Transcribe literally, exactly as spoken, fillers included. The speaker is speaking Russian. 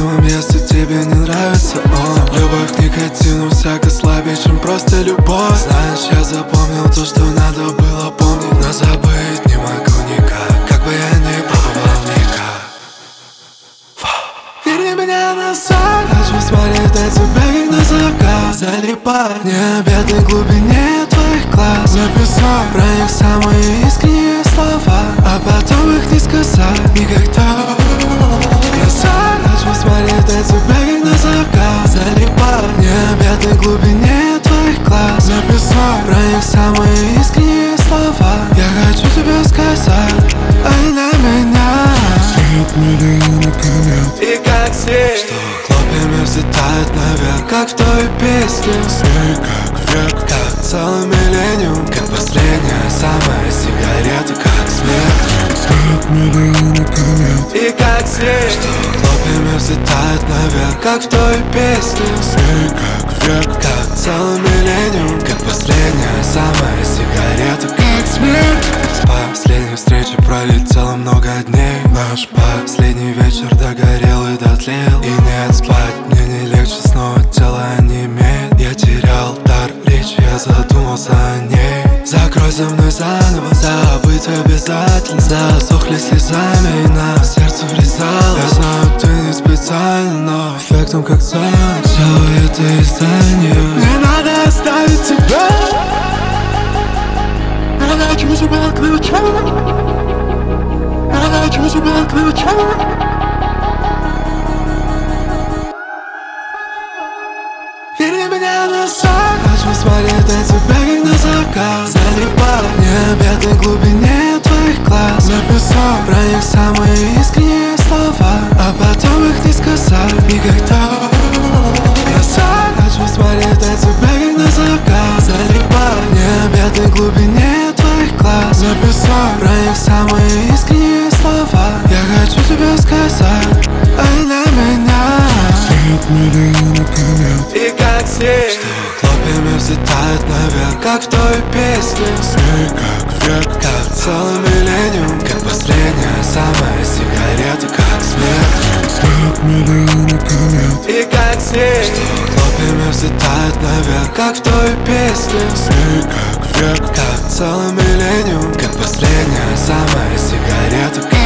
думаем, если тебе не нравится он. Любовь к никотину всяко слабее, чем просто любовь. Знаешь, я запомнил то, что надо было помнить, но забыть не могу никак, как бы я ни пробовал никак. Верни меня назад, хочу смотреть на тебя, как на закат. Залипать в необъятной глубине твоих глаз. Написать про них самые искренние слова, а потом их не сказать никогда. Назад, хочу смотреть на тебя, как на закат. Залипать в необъятной глубине твоих глаз. Написать про них самые искренние слова. Я хочу тебе сказать, а на меня свет миллиона комет. И как свет, что хлопьями взлетает наверх, как в той песне. Свет как век, как целый миллениум, как последняя самая сигарета, как смерть. свет миллиона комет. И как свет, что хлопьями взлетает наверх, как в той песне. Свет как век, как целый миллениум, как последняя самая сигарета, как смерть. С последней встречи пролетело много дней. Наш последний вечер догорел и дотлел. И нет, спать мне не легче, снова тело онемеет. Я терял дар речи, я задумался о ней. Закрой за мной заново, забыть обязательно. Засохли слезами и на сердце врезалось. Я знаю, ты не специально, но эффектом как цель. Все это из-за нее. Мне надо оставить тебя. And I choose about clear child. And I choose about clear child. Верни меня назад, хочу смотреть на тебя, как на закат. Залипать в необъятной глубине твоих глаз. Написать про них самые искренние слова, а потом их не сказать никогда. Назад, хочу смотреть на тебя, как на закат. Залипать в необъятной глубине твоих глаз. Написать про них самые искренние слова. Я хочу тебе сказать, а на меня Свет миллиона комет. и как свет, что хлопьями взлетает наверх, как в той песне. Свет как век, как целый миллениум, как последняя самая сигарета, как смерть. свет миллиона комет. И как свет, что хлопьями взлетает наверх, как в той песне. Свет как век, как целый миллениум, как последняя самая сигарета,